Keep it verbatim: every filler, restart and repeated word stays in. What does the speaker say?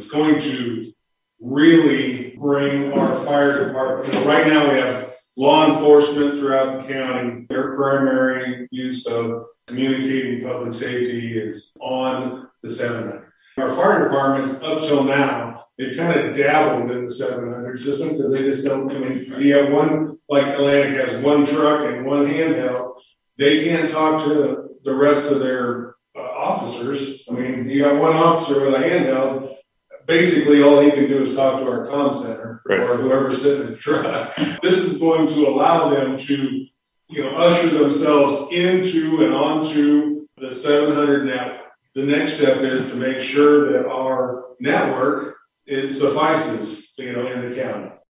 It's going to really bring our fire department. You know, right now we have law enforcement throughout the county. Their primary use of communicating public safety is on the seven hundred. Our fire departments, up till now, they've kind of dabbled in the seven hundred system because they just don't, I mean, you have one, like Atlantic has one truck and one handheld. They can't talk to the rest of their uh, officers. I mean, you got one officer with a handheld. Basically, all he can do is talk to our comm center right. or whoever's sitting in the truck. This is going to allow them to, you know, usher themselves into and onto the seven hundred network. The next step is to make sure that our network is suffices, you know, in the county.